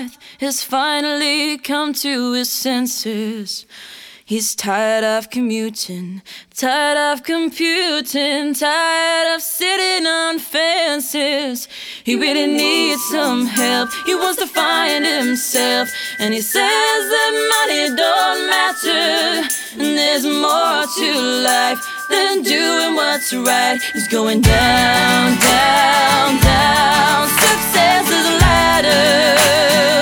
has finally come to his senses. He's tired of commuting, tired of computing, tired of sitting on fences. He really needs some help, he wants to find himself. And he says that money don't matter, and there's more to life than doing what's right. He's going down, down,